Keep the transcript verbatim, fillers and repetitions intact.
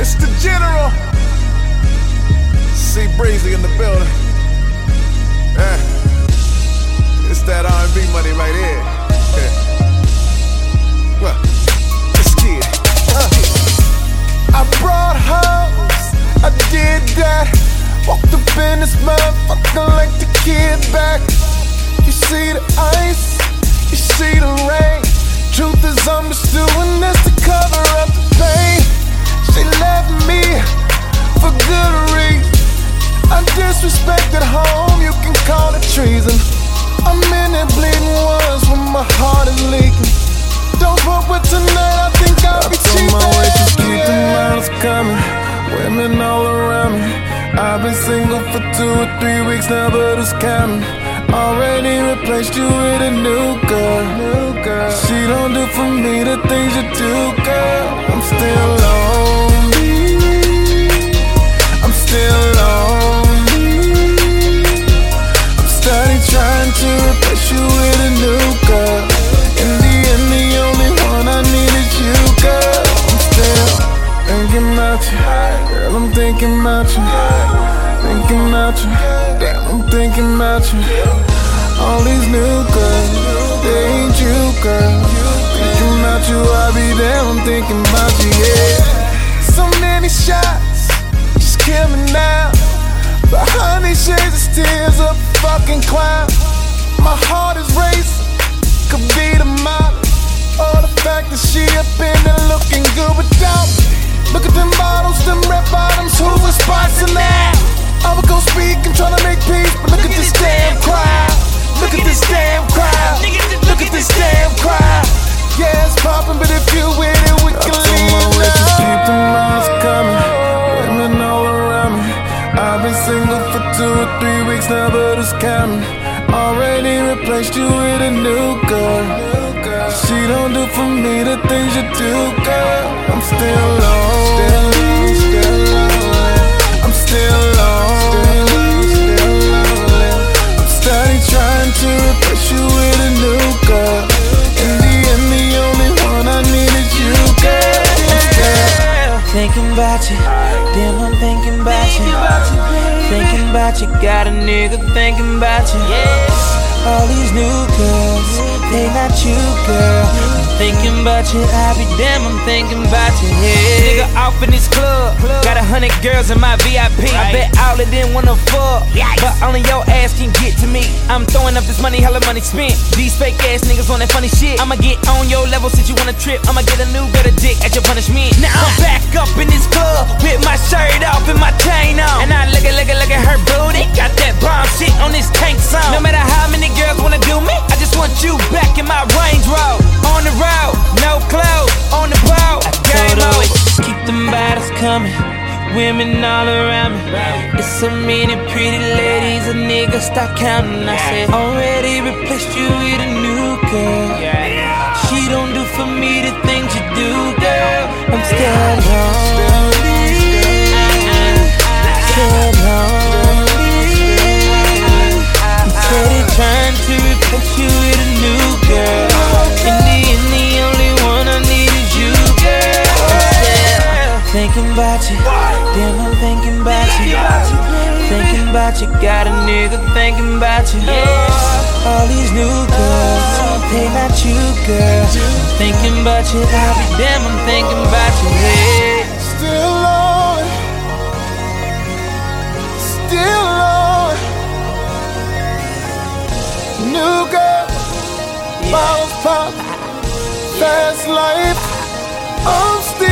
It's the General. C Breezy in the building. Yeah. It's that R and B money right here. Yeah. Well, let's get it. Uh. I brought hoes, I did that. Walked up in this motherfucker like the kid back. You see the ice, you see the rain. Truth is I'm just doing this to cover up the pain. She left me for good reason. I disrespected home, you can call it treason. I'm in there bleeding once when my heart is leaking. Don't fuck with tonight, I think I'll be cheating. My way, just keep the miles coming. Women all around me. I've been single for two or three weeks now, but who's counting? Already replaced you with a new girl. New girl. She don't do for me the things you do, girl. I'm still lonely. I'm still lonely. I'm steady trying to replace you with a new girl. In the end, the only one I need is you, girl. I'm still thinking about you, girl. I'm thinking about you, thinking about you. Damn, I'm thinking about you. All these new girls, they ain't you, girl. Thinking about you, I'll be there. I'm thinking about you, yeah. So many shots, just kill me now. Behind these shades of tears, a fucking clown. My heart is racing, could be the model. Or the fact that she up in there looking good without me. Look at them bottles, them red bottoms, who's responsible now? I would go speak and try to make peace, but look at this damn crowd. Look at this damn crowd. Look at this damn crowd. Yeah, it's poppin', but if you with it, we can leave now. Just keep the miles coming. Women all around me. I've been single for two or three weeks now, but who's counting? Already replaced you with a new girl. She don't do for me the things you do, girl. I'm still lonely. Still lonely. I'm still lonely. Steady trying to replace you with a new girl. In the end, the only one I need is you, girl. I'm still thinking about you. Damn, I'm thinking about you. Thinking about you. Got a nigga thinking about you. All these new girls, they not you, girl. I'm thinking about you. I be damn, I'm thinking about you. Yeah. Nigga off in this club, got a hundred girls in my V I P. I bet all of them wanna fuck, but only your ass can get to me. I'm throwing up this money, hella money spent. These fake ass niggas on that funny shit. I'ma get on your level since you wanna trip. I'ma get a new better dick at your punishment. Now I'm back up in this club with my shirt off and my chain on, and I look at, look at, look at her booty. Got that bomb shit on this tank song. No matter how many girls wanna do me, I just want you back in my Range Rover. On the road, no clothes, on the boat. Game over. Keep them bottles coming, women all around me. It's so many pretty ladies, a nigga stop counting. I said, already replaced you with a new girl. She don't do for me the things you do, girl. I'm still lonely. Still lonely. I'm steady trying to replace you with a new girl. In the end, the only one I need is you, girl. I'm still thinking about you. Damn, I'm thinking about you. Thinking about you. Got a nigga thinking about you. All these new girls, they not you, girl. I'm thinking about you. I'll be damn, I'm thinking about you. Yeah. Still lonely. Still lonely. New girl, bottles pop, fast life. I'm still